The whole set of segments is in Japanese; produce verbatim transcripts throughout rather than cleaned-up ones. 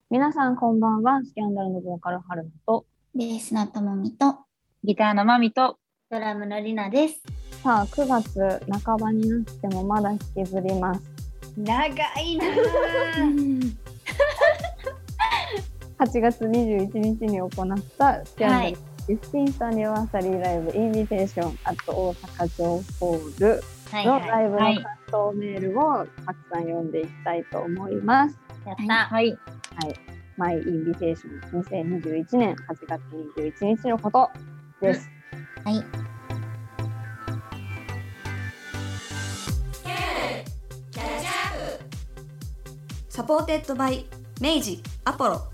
皆さんこんばんは。スキャンダルのボーカル春菜とベースのともみとギターのまみとドラムのりなです。 さあくがつなかばになってもまだ引きずります。 長いなはちがつにじゅういちにちに行ったスキャンダル、はい、フィフティーンスアニバーサリーライブインビテーションアット大阪城ホールのライブの感想メールをたくさん読んでいきたいと思います。 やった。はい。 はい。マイインビテーションにせんにじゅういちねんはちがつにじゅういちにちのことです。 はい。 サポーテッドバイ明治アポロ。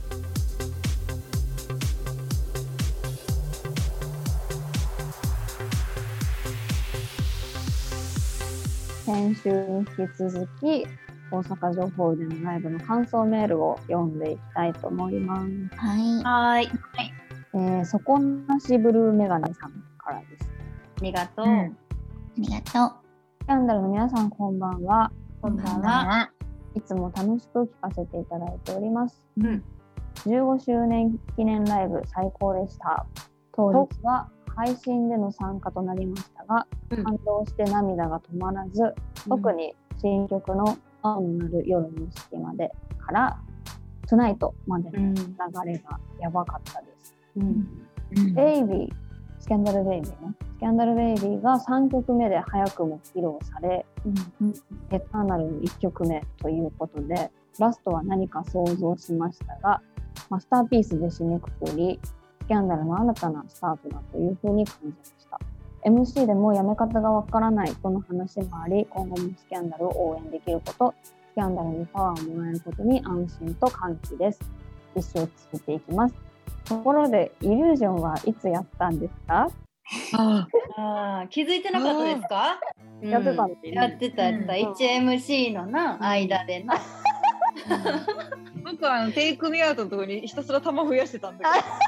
先週に引き続き大阪城ホールでのライブの感想メールを読んでいきたいと思います。 はいはい、 えー、底なしブルーメガネさんからです。 ありがとう、うん、ありがとう。 スキャンダルの皆さんこんばんは。 こんばんは。 いつも楽しく聞かせていただいております。 うん、 じゅうごしゅうねん記念ライブ最高でした。当日は配信での参加となりましたが、うん、感動して涙が止まらず、うん、特に新曲の青のなる夜の隙間でからトゥナイトまでの流れがやばかったです。うんうん、ベイビー、スキャンダルベイビーね。スキャンダルベイビーがさんきょくめで早くも披露され、うん、エターナルのいっきょくめということで、ラストは何か想像しましたが、マスターピースで締めくくり、スキャンダルの新たなスタートだというふうに感じました。エムシー でもやめ方がわからないとの話もあり、今後もスキャンダルを応援できること、スキャンダルにパワーをもらえることに安心と歓喜です。一生続けていきます。ところで、イリュージョンはいつやったんですか？ ああ、気づいてなかったですか？ うん、やってたんですね。 やってたやってた、うん、いちエムシー のな、うん、間でな。 僕はあのテイクミアウトのところにひたすら玉増やしてたんだけど。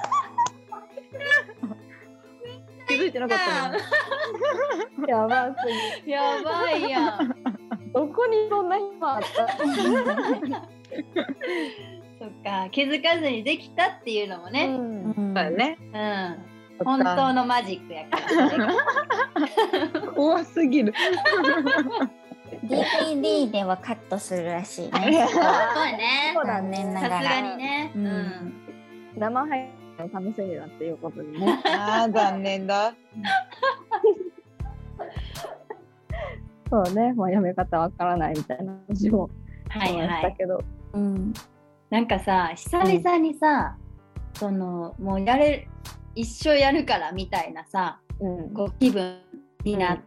気づいてなかったね。 やばすぎ。 やばいやん。 どこにそんな暇あった？ そっか、気づかずにできたっていうのもね。 うん。だよね。 うん。本当のマジックやから。 怖すぎる。 ディーブイディー ではカットするらしいね。そうね。 そうだね。 さすがにね。 うん。生配信楽しみだっていうことにね。 ああ、残念だ。 そうね、まあ、やめ方わからないみたいな話もはいしたけど、 うん、なんかさ、久々にさ、うん、そのもうやれ一生やるからみたいなさ、うん、こう気分になって、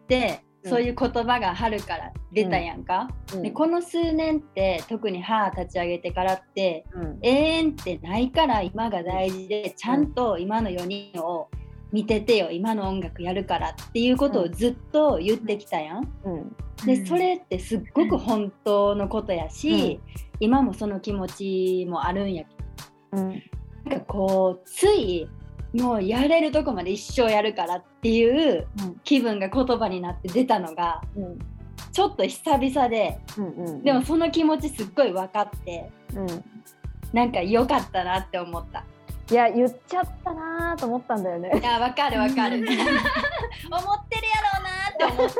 うん、そういう言葉が春から出たやんか、うん、でこの数年って特に母立ち上げてからって、うん、永遠ってないから今が大事で、ちゃんと今のよにんを見ててよ、今の音楽やるからっていうことをずっと言ってきたやん、うん、でそれってすっごく本当のことやし、うん、今もその気持ちもあるんやけど、うん、なんかこうついもうやれるとこまで一生やるからっていう気分が言葉になって出たのが、うん、ちょっと久々で、うんうんうん、でもその気持ちすっごい分かって、うん、なんか良かったなって思った。 いや、言っちゃったなと思ったんだよね。 いや、わかるわかる。思ってるやろうなって思った。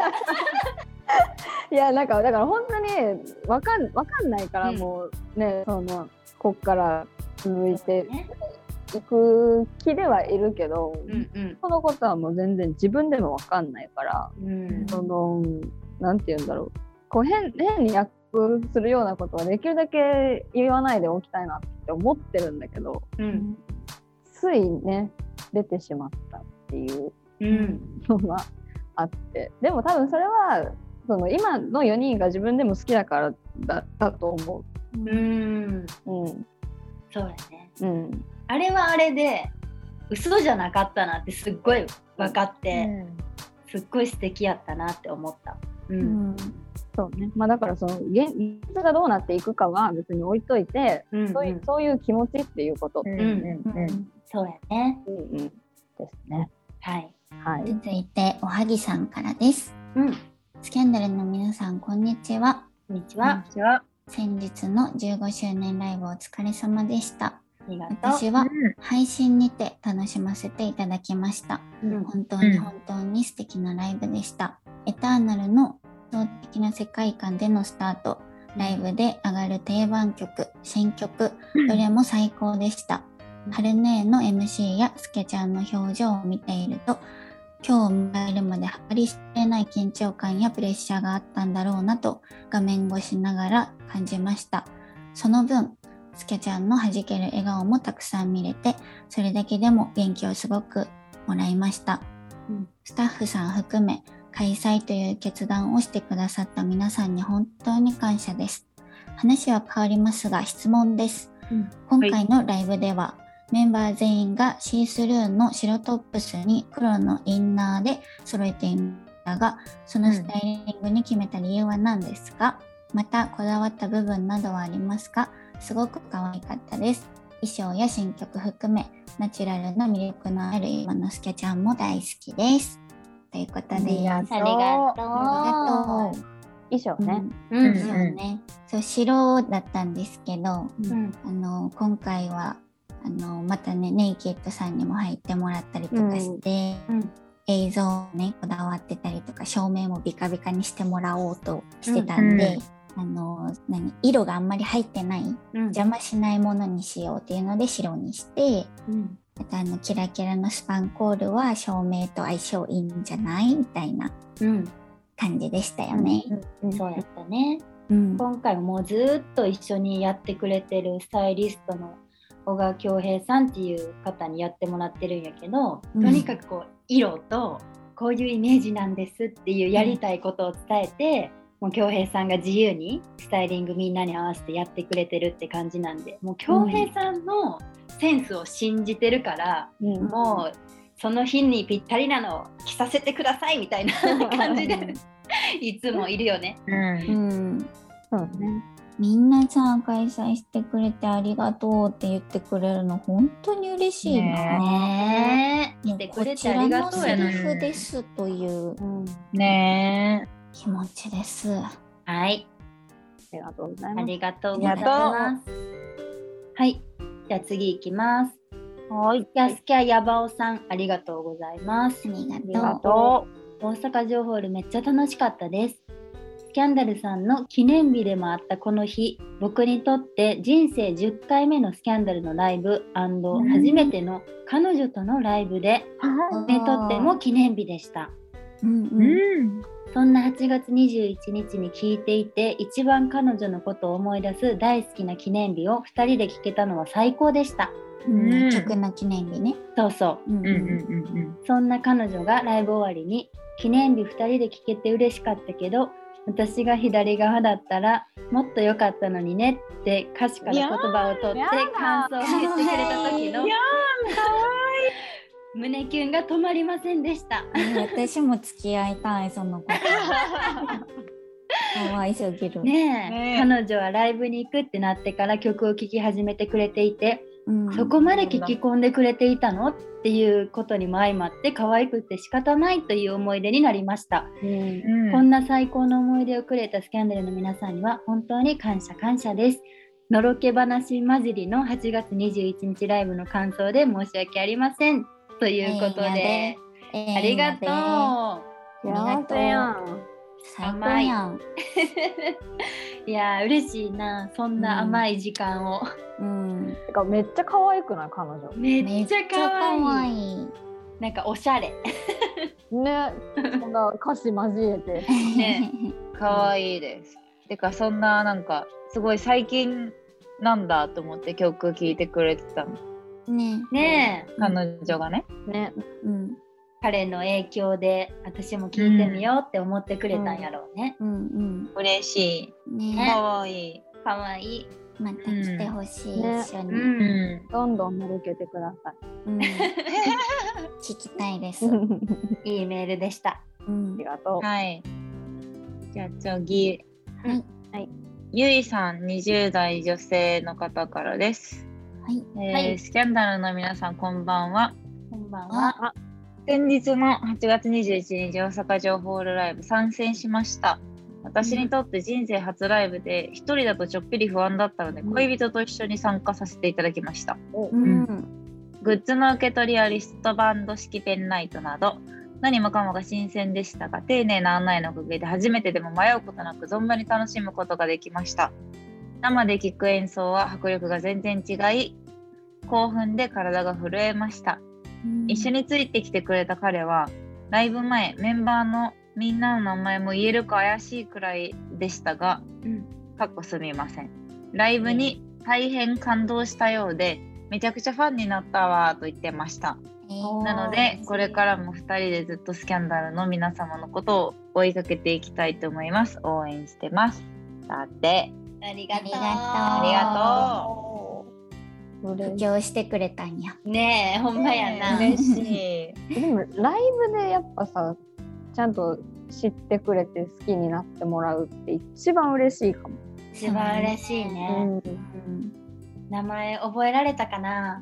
いや、なんかだから本当にわかんわかんないから、もうね、うん、そのこっから続いていく気ではいるけど、うんうん、そのことはもう全然自分でもわかんないから、うん、そのなんて言うんだろう、こう変変に訳するようなことはできるだけ言わないでおきたいなって思ってるんだけど。うん、ついね出てしまったっていうのがあって、うん、でも多分それはその今のよにんが自分でも好きだからだったと思う。うん、 うん、そうだね、うん、あれはあれで嘘じゃなかったなってすっごい分かって、うん、すっごい素敵やったなって思った。うんうん、 そうね、まあ、だからその現実がどうなっていくかは別に置いといて、うんうん、そういう、そういう気持ちっていうこと、うんうんうん、 そうやね、 うんうん、ですね。 はい、 はい、続いておはぎさんからです、うん、スキャンダルの皆さんこんにちは。 こんにちは。 先日のじゅうごしゅうねんライブお疲れ様でした。 ありがとう。 私は配信にて楽しませていただきました。うん、本当に本当に素敵なライブでした。エターナルの理想的な世界観でのスタート、ライブで上がる定番曲、新曲、どれも最高でした。春姉の エムシー やスケちゃんの表情を見ていると、今日を迎えるまで計り知れない緊張感やプレッシャーがあったんだろうなと画面越しながら感じました。その分、スケちゃんの弾ける笑顔もたくさん見れて、それだけでも元気をすごくもらいました。うん、スタッフさん含め、開催という決断をしてくださった皆さんに本当に感謝です。話は変わりますが質問です。うん、今回のライブでは、はい、メンバー全員がシースルーの白トップスに黒のインナーで揃えていましたが、そのスタイリングに決めた理由は何ですか？またこだわった部分などはありますか？すごく可愛かったです。衣装や新曲含めナチュラルな魅力のある今のスケちゃんも大好きです。ということで、ありがとう。 ありがとう。 衣装ね。 うん、衣装ね。そう、白だったんですけど、 うん、 あの今回はあのまたねネイキッドさんにも入ってもらったりとかして、うん、映像ねこだわってたりとか照明もビカビカにしてもらおうとしてたんで、うん、あの何色があんまり入ってない、うん、邪魔しないものにしようっていうので白にして、うん、またあのキラキラのスパンコールは照明と相性いいんじゃないみたいな感じでしたよね。 うんうん、そうやったね。うん、今回もずっと一緒にやってくれてるスタイリストの小川恭平さんっていう方にやってもらってるんやけど、うん、とにかくこう色とこういうイメージなんですっていうやりたいことを伝えて、うん、もう恭平さんが自由にスタイリングみんなに合わせてやってくれてるって感じなんで、もう恭平さんのセンスを信じてるから、うん、もうその日にぴったりなのを着させてくださいみたいな感じでいつもいるよね。 うん、うん、そうね。みんなさ開催してくれてありがとうって言ってくれるの本当に嬉しいな。 ねえ。来てくれてありがとうやな。 こちらのセリフですという、うん、 ね気持ちです。 はい。 ありがとうございます。 ありがとうございます。はい。じゃあ次いきます。はい。やすきゃやばおさんありがとうございます。 ありがとう。 大阪城ホールめっちゃ楽しかったです。スキャンダルさんの記念日でもあったこの日、僕にとって人生じゅっかいめのスキャンダルのライブ&初めての彼女とのライブで、僕にとっても記念日でした。うんうん、そんなはちがつにじゅういちにちに聴いていて一番彼女のことを思い出す大好きな記念日をふたりで聴けたのは最高でした。 うん、曲の記念日ね。 そうそう。うんうんうんうん、そんな彼女がライブ終わりに記念日ふたりで聴けて嬉しかったけど私が左側だったらもっと良かったのにねって歌詞から言葉を取って感想を言ってくれた時の胸キュンが止まりませんでした。 私も付き合いたいその子。かわいすぎる。 ねえ、ねえ彼女はライブに行くってなってから曲を聴き始めてくれていて、うん、そこまで聞き込んでくれていたのっていうことにも相まって可愛くて仕方ないという思い出になりました、うんうん、こんな最高の思い出をくれたスキャンダルの皆さんには本当に感謝感謝です。のろけ話混じりのはちがつにじゅういちにちライブの感想で申し訳ありませんということで、えー、ありがとう、 ありがとう。最高やん。 いや嬉しいなそんな甘い時間を、 うんうん、てかめっちゃ可愛くない彼女。 めっちゃ可愛い。 いなんかおしゃれね、そんな歌詞交えてね、可愛いです。てかそんななんかすごい最近なんだと思って曲聴いてくれてたのね。 ねえ、 彼女がね。 ね、 うん。彼の影響で私も聴いてみようって思ってくれたんやろうね。 うんうん、 嬉しい。ね、かわいい。 かわいい。 また来てほしい、うん、一緒に、 うん、どんどんのろけてください。うん、 聞きたいです。 いいメールでした。 うん、ありがとう。 はい。じゃあ次、 はい、はい、 ゆいさんにじゅうだい女性の方からです。 はい。 えーはい、 スキャンダルの皆さんこんばんは。 こんばんは。 先日のはちがつにじゅういちにち大阪城ホールライブ参戦しました。 私にとって人生初ライブで一人だとちょっぴり不安だったので、うん、恋人と一緒に参加させていただきました、うん、グッズの受け取りやリストバンド式ペンライトなど何もかもが新鮮でしたが、丁寧な案内のおかげで初めてでも迷うことなく存分に楽しむことができました。生で聴く演奏は迫力が全然違い、興奮で体が震えました、うん、一緒についてきてくれた彼はライブ前メンバーのみんなの名前も言えるか怪しいくらいでしたが、うん、かっこすみません。ライブに大変感動したようで、めちゃくちゃファンになったわと言ってました。なのでこれからもふたりでずっとスキャンダルの皆様のことを追いかけていきたいと思います。応援してます。だってありがとうありがとう。布教してくれたんやねえ、ほんまやな、 嬉しい。 でもライブでやっぱさ、ちゃんと知ってくれて好きになってもらうって一番嬉しいかも。 一番嬉しいね、うんうん、名前覚えられたかな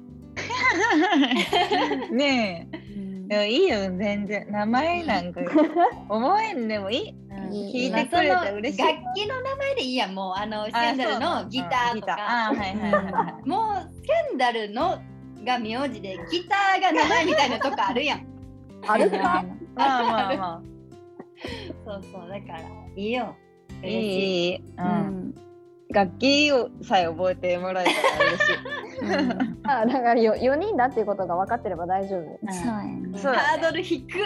ねえ、うん、でもいいよ、全然名前なんか覚えんでもいい、うん、聞いてくれたら嬉しい。 楽器の名前でいいやん。もうあのスキャンダルのギターとか、 あ、はいはいはいはい、 もうスキャンダルのが名字でギターが名前みたいなとこあるやんあるかまあまあまあそうそう、だからいいよ、 いいいい、うんうん、楽器をさえ覚えてもらえたら嬉しい、うん、 あ、だから よ, よにんだっていうことが分かってれば大丈夫、うん、 そうやね、 ハードル低く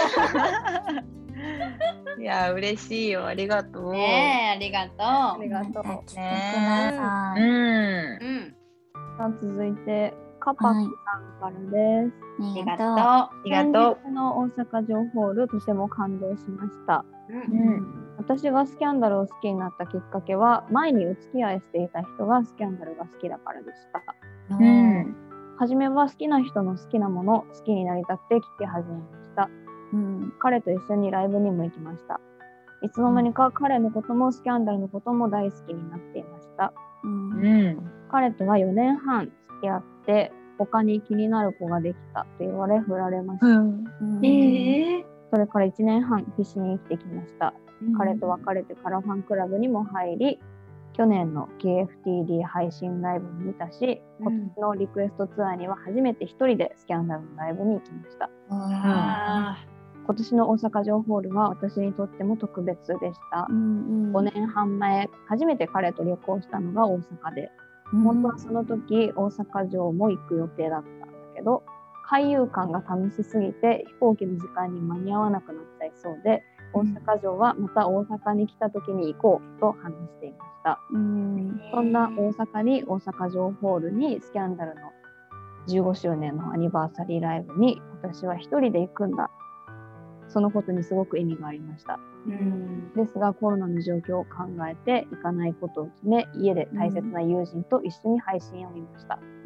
いや嬉しいよ、ありがとうねえ、ありがとうありがとう、 来てください、 うん、 うん、さあ続いてカパキさんからです、 はい、ありがとうありがとう。 先日の大阪城ホールとても感動しました、 うんうん、 私がスキャンダルを好きになったきっかけは、前にお付き合いしていた人がスキャンダルが好きだからでした、 うん、 初めは好きな人の好きなもの好きになりたくて聞き始めました、うん、彼と一緒にライブにも行きました。いつの間にか彼のこともスキャンダルのことも大好きになっていました、 うんうん、 彼とはよねんはん付き合って他に気になる子ができたと言われ振られました、 うんうん、 えー、 それからいちねんはん必死に生きてきました、うん、彼と別れてからファンクラブにも入り、去年の ケーエフティーディー 配信ライブも見たし、今年のリクエストツアーには初めて一人でスキャンダルのライブに行きました、うん、今年の大阪城ホールは私にとっても特別でした、うんうん、ごねんはんまえ初めて彼と旅行したのが大阪で、うん、本当はその時大阪城も行く予定だったんだけど、海遊館が楽しすぎて飛行機の時間に間に合わなくなっちゃいそうで、大阪城はまた大阪に来た時に行こうと話していました、うん、そんな大阪に大阪城ホールにスキャンダルのじゅうごしゅうねんのアニバーサリーライブに私は一人で行くんだ、そのことにすごく意味がありました、うん、ですがコロナの状況を考えて行かないことを決め、家で大切な友人と一緒に配信を見ました、うん、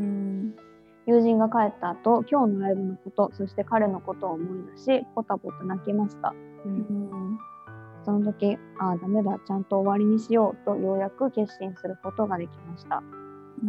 友人が帰った後、今日のライブのこと、そして彼のことを思い出しポタポタ泣きました、うん、その時、ああダメだ、ちゃんと終わりにしようとようやく決心することができました、うん、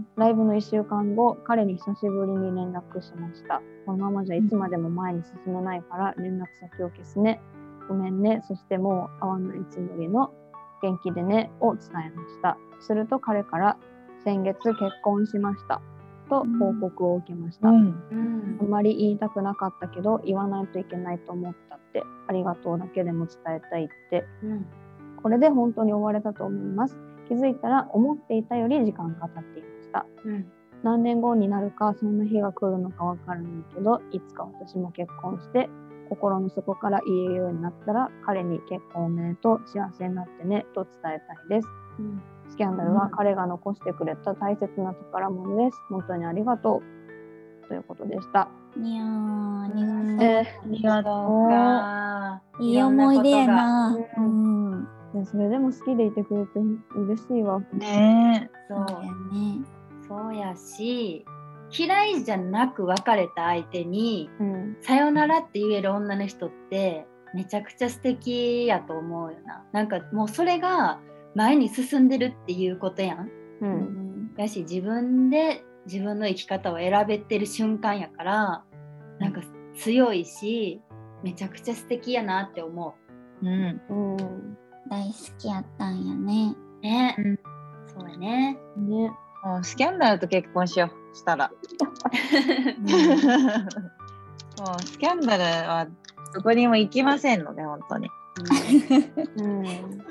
ライブのいっしゅうかんご、彼に久しぶりに連絡しました。このままじゃいつまでも前に進めないから連絡先を消すね、ごめんね、そしてもう会わないつもりの、元気でねを伝えました。すると彼から先月結婚しましたと報告を受けました、うんうん、あまり言いたくなかったけど言わないといけないと思ったって、ありがとうだけでも伝えたいって、うん、これで本当に終われたと思います。気づいたら思っていたより時間が経っていました、うん、何年後になるかそんな日が来るのかわからないけど、いつか私も結婚して心の底から言えるようになったら、彼に結婚おめでとう、幸せになってねと伝えたいです、うん、スキャンダルは彼が残してくれた大切な宝物です。本当にありがとうということでした。 いやー、ありがとう、 えー、ありがとう。いい思い出やな、 うんうん、でそれでも好きでいてくれて嬉しいわね。 そうやね。そうやし、嫌いじゃなく別れた相手に、うん、さよならって言える女の人ってめちゃくちゃ素敵やと思うよな。なんかもうそれが前に進んでるっていうことやん、うん、やし自分で自分の生き方を選べてる瞬間やから、なんか強いしめちゃくちゃ素敵やなって思う、うんうん、 大好きやったんやね。 ね、 うん、 そうやね。 ね。 もうスキャンダルと結婚しよう、したら。もうスキャンダルはどこにも行きませんので、本当に。 うん。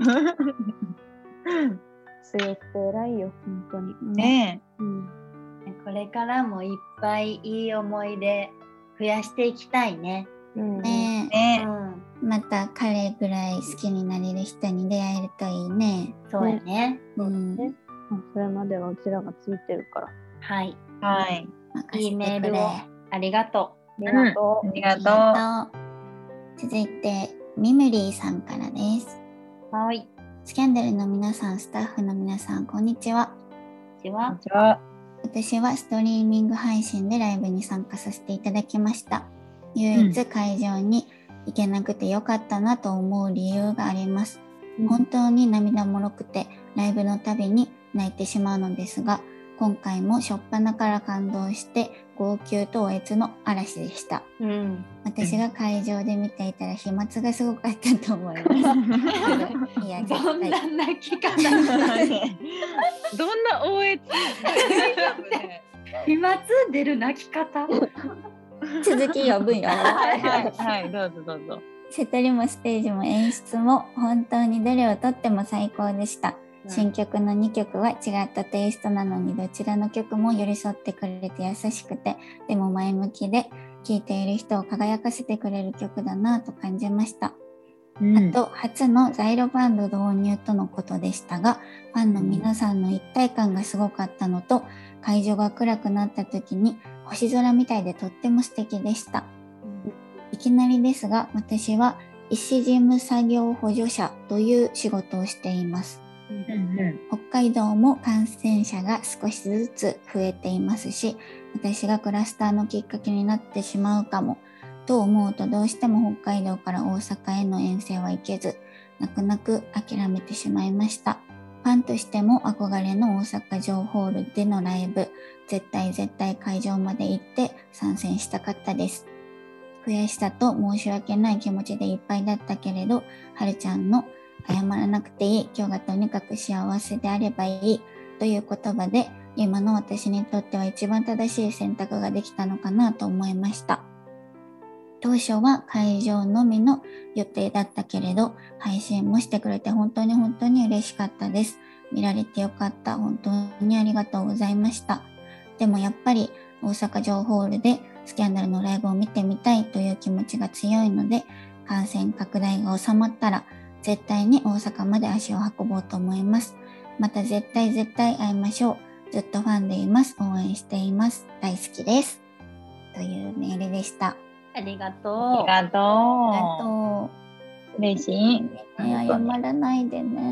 強くて偉いよ、本当に。 ねえ。 うん。 これからもいっぱいいい思い出増やしていきたいね。 うんねえ、 ねうん、 また彼ぐらい好きになれる人に出会えるといいね。 そうやね。 うん。 ね、まあそれまではうちらがついてるから。 はい。 はい。 いいメールをあありがとありがとう。 うん、ありがりとう。 がとう。続いてミムリーさんからです。 う。はい。 スキャンダルの皆さん、スタッフの皆さん、こんにちは。 ではこんに、ちは。 私はストリーミング配信でライブに参加させていただきました。唯一会場に行けなくてよかったなと思う理由があります。 うん、 本当に涙もろくてライブのたびに泣いてしまうのですが、今回も初っ端から感動して号泣とおえつの嵐でした。 うん、 私が会場で見ていたら飛沫がすごかったと思います。いや、絶どんな対泣き方どんな応援大丈夫ね。 飛沫出る泣き方続き呼ぶよ。 はいはいはい、どうぞどうぞ。 セトリもステージも演出も本当にどれをとっても最高でした。新曲のにきょくは違ったテイストなのにどちらの曲も寄り添ってくれて優しくて、でも前向きで聴いている人を輝かせてくれる曲だなと感じました。うん、あと初のザイロバンド導入とのことでしたが、ファンの皆さんの一体感がすごかったのと、会場が暗くなった時に星空みたいでとっても素敵でした。うん、いきなりですが、私は医師事務作業補助者という仕事をしています。うんうん、北海道も感染者が少しずつ増えていますし、私がクラスターのきっかけになってしまうかもと思うと、どうしても北海道から大阪への遠征は行けず、泣く泣く諦めてしまいました。ファンとしても憧れの大阪城ホールでのライブ、絶対絶対会場まで行って参戦したかったです。悔しさと申し訳ない気持ちでいっぱいだったけれど、はるちゃんの謝らなくていい、今日がとにかく幸せであればいいという言葉で、今の私にとっては一番正しい選択ができたのかなと思いました。当初は会場のみの予定だったけれど、配信もしてくれて本当に本当に嬉しかったです。見られてよかった。本当にありがとうございました。でもやっぱり大阪城ホールでスキャンダルのライブを見てみたいという気持ちが強いので、感染拡大が収まったら絶対に大阪まで足を運ぼうと思います。また絶対絶対会いましょう。ずっとファンでいます。応援しています。大好きです。というメールでした。 ありがとう。 ありがとう。 あと、 嬉しい。 ね、謝らないでね。うん。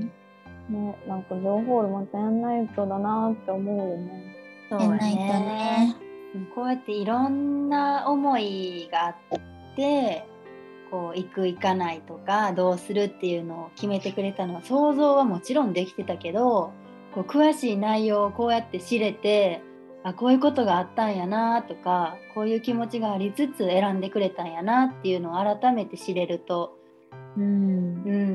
ね、なんか情報またやんないとだなって思うよね。 そうね。やんないとね。こうやっていろんな思いがあって、こう行く行かないとかどうするっていうのを決めてくれたのは、想像はもちろんできてたけど、こう詳しい内容をこうやって知れて、あ、こういうことがあったんやなとか、こういう気持ちがありつつ選んでくれたんやなっていうのを改めて知れると、うん、うん、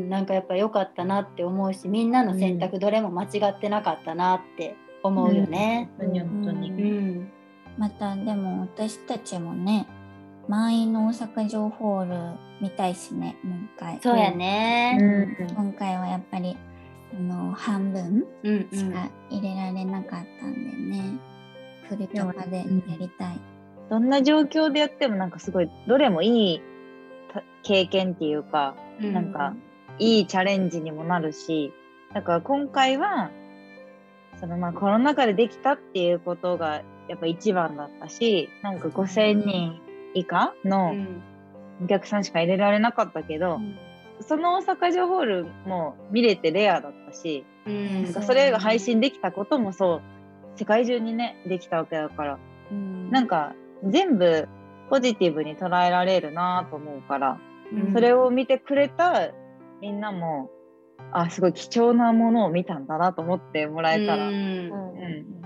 なんかやっぱ良かったなって思うし、みんなの選択どれも間違ってなかったなって思うよね。 本当に本当に。 うん、またでも私たちもね、満員の大阪城ホール見たいしね、もう一回。 そうやね、 うん、今回はやっぱりあの半分しか入れられなかったんでね、うんうん、フルキャパでやりたい。 どんな状況でやってもなんかすごいどれもいい経験っていうか、うん、なんかいいチャレンジにもなるし、だから今回はそのまあコロナ禍でできたっていうことがやっぱ一番だったし、なんかごせんにん以下のお客さんしか入れられなかったけど、うん、その大阪城ホールも見れてレアだったし、うん、なんかそれが配信できたこともそう世界中にねできたわけだから、うん、なんか全部ポジティブに捉えられるなと思うから、うん、それを見てくれたみんなもあすごい貴重なものを見たんだなと思ってもらえたら、うんうん、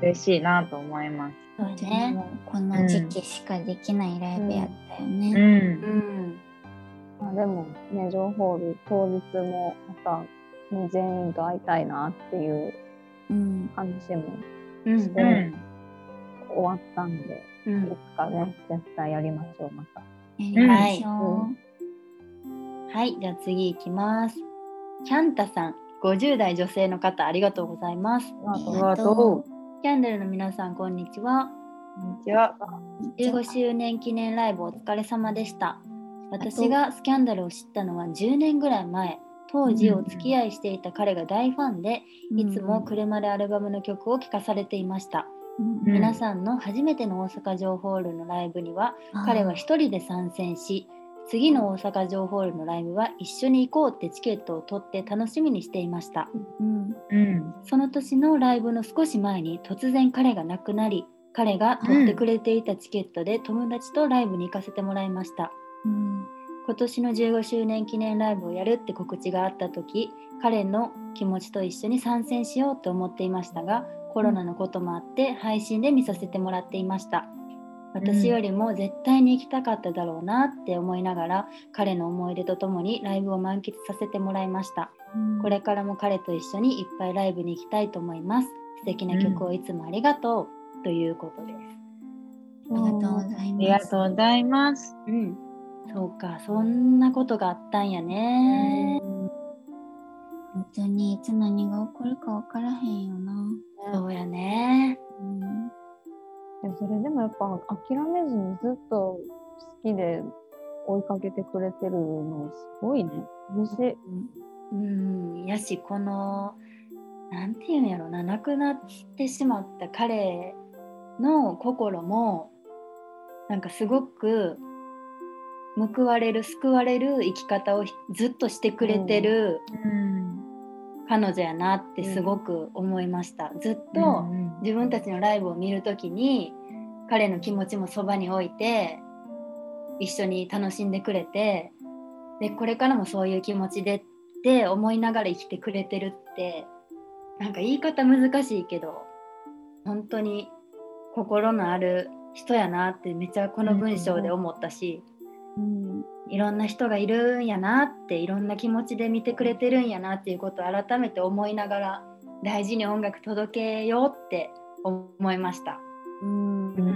嬉しいなと思います。 そうね、この時期しかできないライブやったよね。 うんうん、あでもね、ジョーホール当日もまた、ね、全員と会いたいなっていう話もして、うんうん、終わったんで、うん、いつかね絶対やりましょう。またはい、うん、はい、じゃあ次いきます。キャンタさん、ごじゅう代女性の方、ありがとうございます。 ありがとう。 キャンドルの皆さん、こんにちは。 こんにちは。 じゅうごしゅうねん記念ライブお疲れ様でした。私がスキャンダルを知ったのはじゅうねんぐらい前。当時お付き合いしていた彼が大ファンで、うん、いつも車でアルバムの曲を聴かされていました。うん、皆さんの初めての大阪城ホールのライブには、うん、彼は一人で参戦し、次の大阪城ホールのライブは一緒に行こうってチケットを取って楽しみにしていました。うんうん、その年のライブの少し前に突然彼が亡くなり、彼が取ってくれていたチケットで友達とライブに行かせてもらいました。うん、今年のじゅうごしゅうねん記念ライブをやるって告知があった時、彼の気持ちと一緒に参戦しようと思っていましたが、コロナのこともあって配信で見させてもらっていました。私よりも絶対に行きたかっただろうなって思いながら、彼の思い出とともにライブを満喫させてもらいました。これからも彼と一緒にいっぱいライブに行きたいと思います。素敵な曲をいつもありがとう、うん、ということです。 ありがとうございます。 ありがとうございます。 うん、そうか、そんなことがあったんやね。 本当にいつ何が起こるか分からへんよな。 そうやね。うん、 それでもやっぱ諦めずにずっと好きで追いかけてくれてるのすごいね。嬉しい。 うん、やし、このなんていうんやろな、亡くなってしまった彼の心もなんかすごく報われる、救われる生き方をずっとしてくれてる、うん、彼女やなってすごく思いました。ずっと自分たちのライブを見るときに彼の気持ちもそばに置いて一緒に楽しんでくれて、でこれからもそういう気持ちでって思いながら生きてくれてるって、なんか言い方難しいけど本当に心のある人やなってめっちゃこの文章で思ったし、うん、いろんな人がいるんやなって、いろんな気持ちで見てくれてるんやなっていうことを改めて思いながら大事に音楽届けようって思いました。うんうん、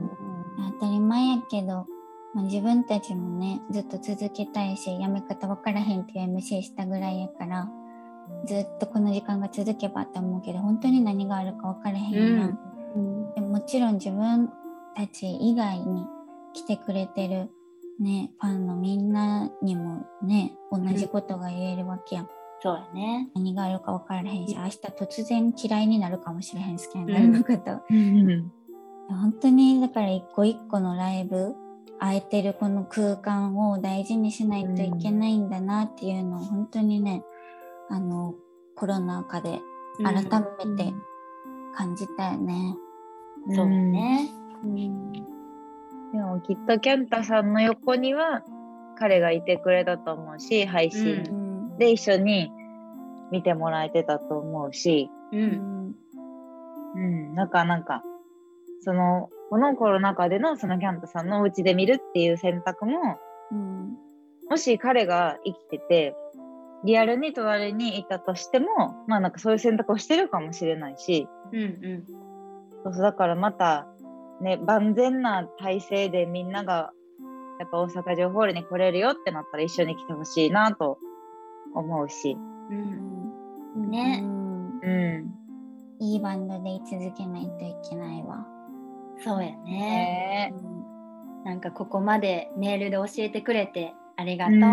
当たり前やけど、まあ、自分たちもねずっと続けたいし、やめ方分からへんっていう エムシー したぐらいやから、ずっとこの時間が続けばって思うけど、本当に何があるか分からへんや、うんうん、でも、もちろん自分たち以外に来てくれてるね、ファンのみんなにもね同じことが言えるわけやん、うん、 そうやね。 何があるか分からへんし、明日突然嫌いになるかもしれへんスキャンダルのこと、うんうん、本当にだから一個一個のライブ、会えてるこの空間を大事にしないといけないんだなっていうのを本当にね、あのコロナ禍で改めて感じたよね、 うん、そうだね、うん、 でもきっとキャンタさんの横には彼がいてくれたと思うし、配信で一緒に見てもらえてたと思うし、うんうん、なんかなんかそのこのコロナ禍でのそのキャンタさんのお家で見るっていう選択も、うん、もし彼が生きててリアルに隣にいたとしても、まあなんかそういう選択をしてるかもしれないし、うんうん、そうそう、だからまたね、万全な体制でみんながやっぱ大阪城ホールに来れるよってなったら一緒に来てほしいなと思うし、 うん、ね、うんうん、いいバンドで居続けないといけないわ。 そうやね、うん、なんかここまでメールで教えてくれてありがとう、うんうん、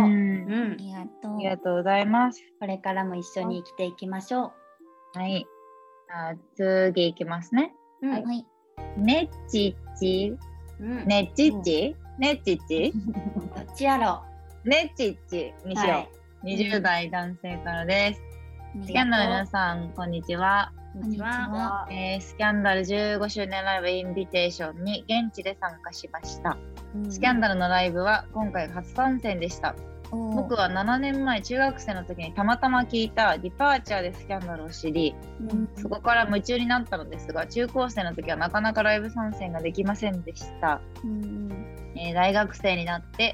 ありがとう、 ありがとうございます。 これからも一緒に生きていきましょう。はい、あ、次いきますね、 うん、はい、 ねっちっち、うん、ねっちっち、うん、ねっちっちどっちやろう、ねっちっちにしよう、はい、にじゅう代男性からです、うん、スキャンダルの皆さんこんにちは。 こんにちは、 えー、スキャンダルじゅうごしゅうねんライブインビテーションに現地で参加しました、うん、スキャンダルのライブは今回初参戦でした。僕はななねんまえ中学生の時にたまたま聞いたディパーチャーでスキャンダルを知り、うん、そこから夢中になったのですが、中高生の時はなかなかライブ参戦ができませんでした、うんえー、大学生になって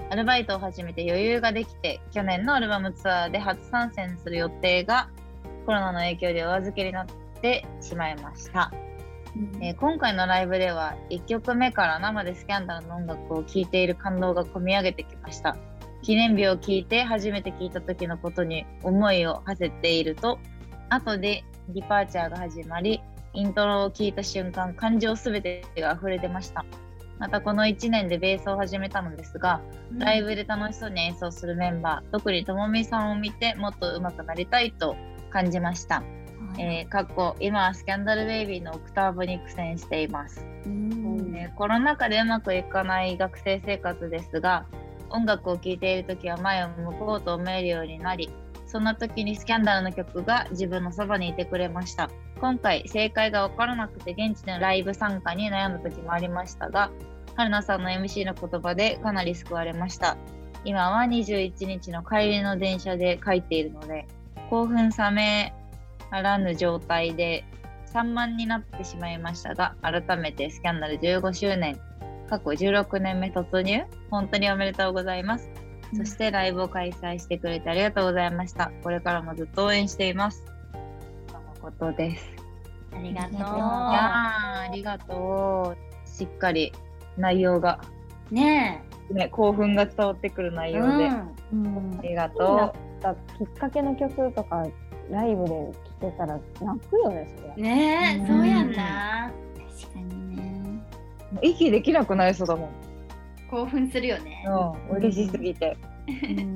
アルバイトを始めて余裕ができて、去年のアルバムツアーで初参戦する予定がコロナの影響でお預けになってしまいました。うんえー、今回のライブではいっきょくめから生でスキャンダルの音楽を聴いている感動が込み上げてきました。記念日を聞いて初めて聞いた時のことに思いを馳せていると、後でディパーチャーが始まり、イントロを聞いた瞬間、感情すべてが溢れてました。またこのいちねんでベースを始めたのですが、うん、ライブで楽しそうに演奏するメンバー、特にともみさんを見てもっと上手くなりたいと感じました。えー、かっこ今はスキャンダルベイビーのオクターブに苦戦しています。うんえー、コロナ禍でうまくいかない学生生活ですが、音楽を聴いているときは前を向こうと思えるようになり、そんな時にスキャンダルの曲が自分のそばにいてくれました。今回正解が分からなくて現地でのライブ参加に悩んだ時もありましたが、春菜さんの エムシー の言葉でかなり救われました。今はにじゅういちにちの帰りの電車で書いているので、興奮冷めらぬ状態で散漫になってしまいましたが、改めてスキャンダルじゅうごしゅうねん、過去じゅうろくねんめ突入、本当におめでとうございます。そしてライブを開催してくれてありがとうございました。これからもずっと応援しています。とのことです。 ありがとう。いやありがとう。しっかり内容がねえ、ね、興奮が伝わってくる内容で、うん、ありがとう。きっかけの曲とかライブで聴けたら泣くよね、それ。 ねえ、うん、そうやんな。 確かにね。 息できなくなりそうだもん。 興奮するよね。 うん、嬉しすぎて。 うん、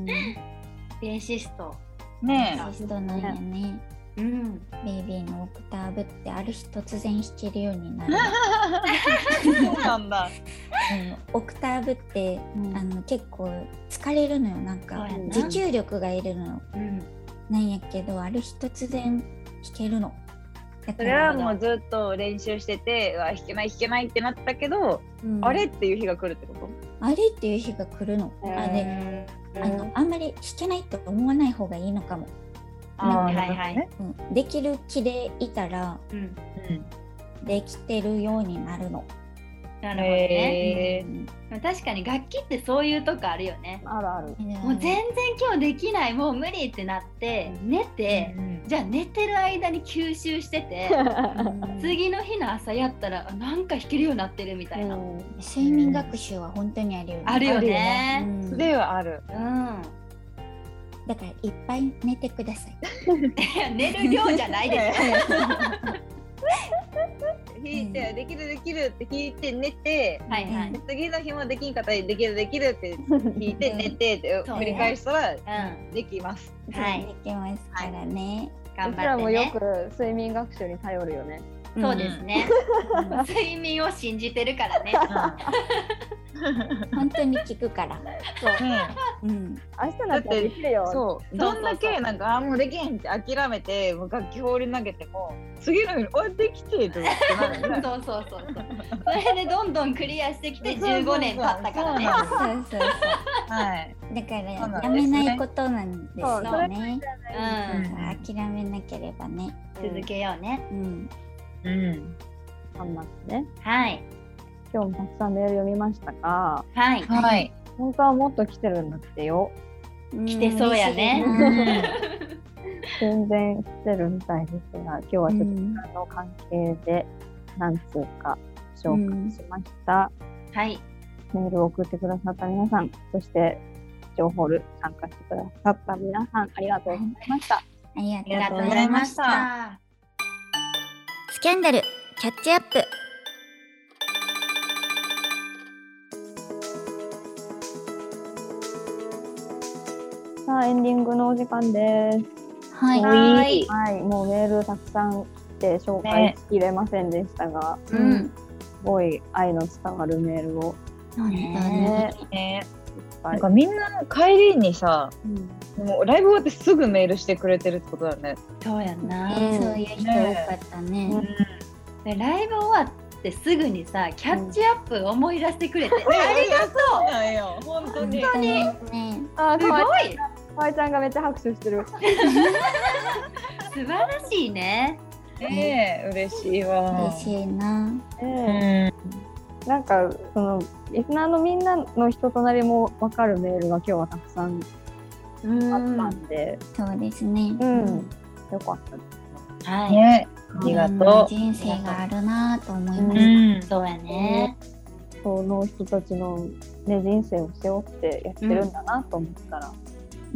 ベーシスト。 ねえ。 ベーシストなんやね。うん。ベイビーのオクターブってある日突然弾けるようになる。 そうなんだ。 うん、オクターブって、うん、あの結構疲れるのよ。なんか持久力がいるのよ。うん、なんやけどある日突然弾けるの。 それはもうずっと練習してて、弾けない弾けないってなったけど、うん、あれっていう日が来るってこと？ あれっていう日が来るの。あれ、あのあんまり弾けないと思わない方がいいのかも。 あはいはい、 うん、できる気でいたら、うん、できてるようになるの。 なるほどね、うん、確かに楽器ってそういうとこあるよね。 あるある。 もう全然今日できない、もう無理ってなって寝て、うん、じゃあ寝てる間に吸収してて次の日の朝やったらなんか弾けるようになってるみたいな、うん、 睡眠学習は本当にあるよね。 あるよね。 うん、それはある、うん、 だからいっぱい寝てください。 寝る量じゃないですよ。 弾いて、うん、できるできるって弾いて寝て、 はいはい、 次の日もできんかったらできるできるって弾いて寝てって繰り返したらできます。 うん、はい、できますからね。 はい、頑張ってね。 うちらもよく睡眠学習に頼るよね。 そうですね。うん、睡眠を信じてるからね。 うん、本当に聞くから。 そう。うん。明日なってできるよ。 そう。どんだけなんかあもうできへんって諦めてもう楽器放り投げても次の日においできてるってなるね。 そうそうそうそう。それでどんどんクリアしてきてじゅうごねん経ったからね。 そうそうそう。はい。だからやめないことなんですよね。うん。諦めなければね。 続けようね。うん。 うん。 頑張ってね。 はい。 今日もたくさんメール読みましたが、 はい。 はい。 本当はもっと来てるんだってよ。 来てそうやね。 全然来てるみたいですが、今日はちょっと時間の関係で何通か紹介しました。 うん、はい。 メールを送ってくださった皆さん、そして情報ル参加してくださった皆さん、ありがとうございました。 ありがとうございました。スキャンダルキャッチアップ。 さあエンディングのお時間です。 はい。 はい。はい、もうメールたくさん来て紹介しきれませんでしたが、ね、うん、すごい愛の伝わるメールを。 ね。 ね。なんかみんな帰りにさ、うん、もうライブ終わってすぐメールしてくれてるってことだね。 そうやな、 えー、そういう人多かったね、うん、 でライブ終わってすぐにさキャッチアップ思い出してくれて、うん、ありがとう。 なんよ本当に。 本当に、 ね、 あすごい。 かわいちゃんがめっちゃ拍手してる。 素晴らしいね。 ええー、嬉しいわ。 嬉しいな。 えー、 なんかそのリスナーのみんなの人となりも分かるメールが今日はたくさんあったんで、 そうですね。 うん、よかったです。 はい。 ね、ありがとう。 人生があるなと思いました。うん、そうやね。 その人たちのね人生を背負ってやってるんだなと思ったら、うん、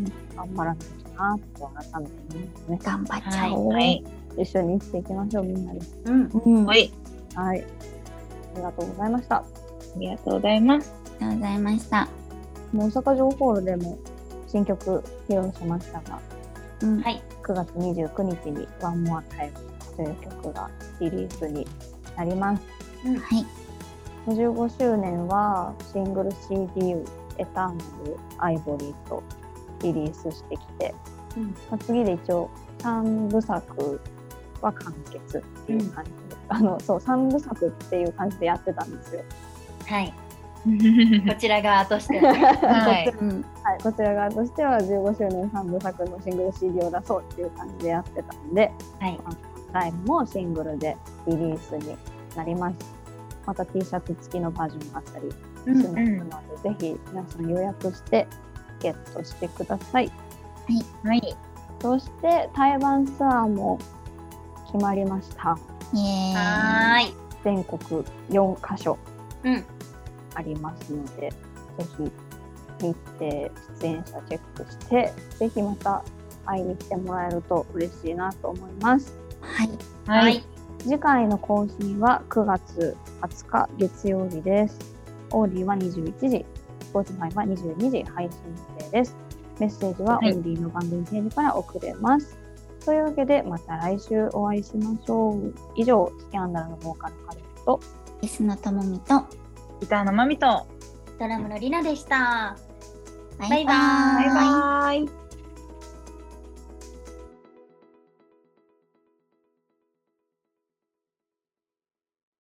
頑張らなきゃなと改めて思いますね。 頑張っちゃおう。 はい、一緒に生きていきましょうみんなで。 うん、うん、 はい、 はい、ありがとうございました。ありがとうございます。 ありがとうございました。 大阪城ホールでも新曲披露しましたが、 うん、はい、 くがつにじゅうくにちにワンモアタイムという曲がリリースになります。 うん、はい。 じゅうごしゅうねんはシングル シーディー エターナルアイボリーとリリースしてきて、うん、まあ、次で一応さんぶさくは完結っていう感じで、うん、あのそうさんぶさくっていう感じでやってたんですよ。 はいこちら側としては、 はいはい、こちら側としてはじゅうごしゅうねんさんぶさくのシングル シーディー を出そうっていう感じでやってたんで、はい、ライブもシングルでリリースになります。また T シャツ付きのバージョンがあったりしますので、うんうん、ぜひ皆さん予約してゲットしてください。 はい、はい、 そして台湾ツアーも決まりました。 イエーイ。 はい、 全国よんかしょ、 うん、 ありますので、ぜひ日程、出演者チェックして、ぜひまた会いに来てもらえると嬉しいなと思います。 はい。 はい。 次回の更新はくがつはつか月曜日です。オーディはにじゅういちじ、Spotify はにじゅうにじ配信予定です。メッセージはオーディの番組ページから送れます。はい、というわけで、また来週お会いしましょう。以上、スキャンダルのボーカルカレンと、 ベースのともみと、 ギターのまみと、 ドラムのりなでした。 バイバーイ。 バイバーイ。